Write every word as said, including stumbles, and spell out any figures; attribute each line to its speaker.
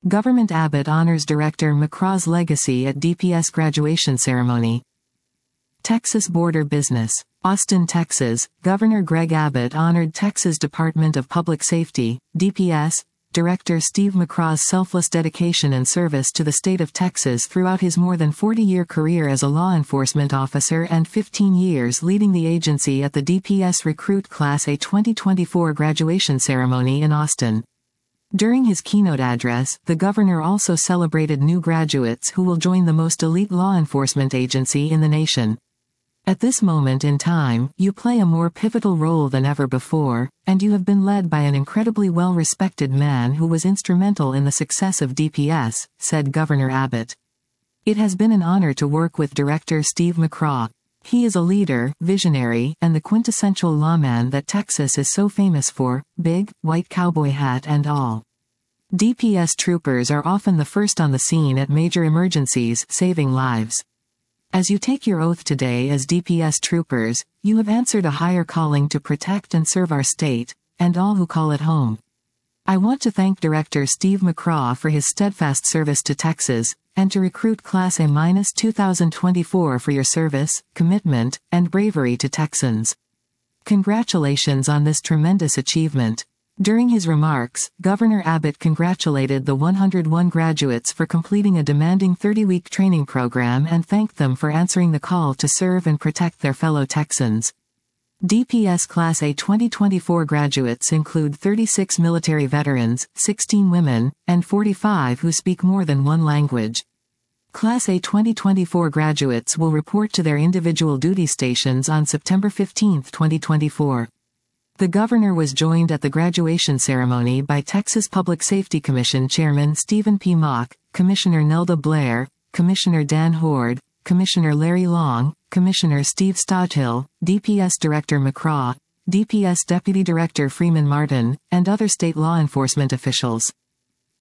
Speaker 1: Government Abbott honors Director McCraw's legacy at D P S graduation ceremony. Texas Border Business. Austin, Texas, Governor Greg Abbott honored Texas Department of Public Safety, D P S, Director Steve McCraw's selfless dedication and service to the state of Texas throughout his more than forty-year career as a law enforcement officer and fifteen years leading the agency at the D P S Recruit Class A twenty twenty-four graduation ceremony in Austin. During his keynote address, the governor also celebrated new graduates who will join the most elite law enforcement agency in the nation. At this moment in time, you play a more pivotal role than ever before, and you have been led by an incredibly well-respected man who was instrumental in the success of D P S, said Governor Abbott. It has been an honor to work with Director Steve McCraw. He is a leader, visionary, and the quintessential lawman that Texas is so famous for, big, white cowboy hat and all. D P S troopers are often the first on the scene at major emergencies, saving lives. As you take your oath today as D P S troopers, you have answered a higher calling to protect and serve our state, and all who call it home. I want to thank Director Steve McCraw for his steadfast service to Texas, and to Recruit Class A twenty twenty-four for your service, commitment, and bravery to Texans. Congratulations on this tremendous achievement. During his remarks, Governor Abbott congratulated the one hundred one graduates for completing a demanding thirty-week training program and thanked them for answering the call to serve and protect their fellow Texans. D P S Class A twenty twenty-four graduates include thirty-six military veterans, sixteen women, and forty-five who speak more than one language. Class A twenty twenty-four graduates will report to their individual duty stations on September fifteenth, twenty twenty-four. The governor was joined at the graduation ceremony by Texas Public Safety Commission Chairman Stephen P. Mock, Commissioner Nelda Blair, Commissioner Dan Horde, Commissioner Larry Long, Commissioner Steve Stodhill, D P S Director McCraw, D P S Deputy Director Freeman Martin, and other state law enforcement officials.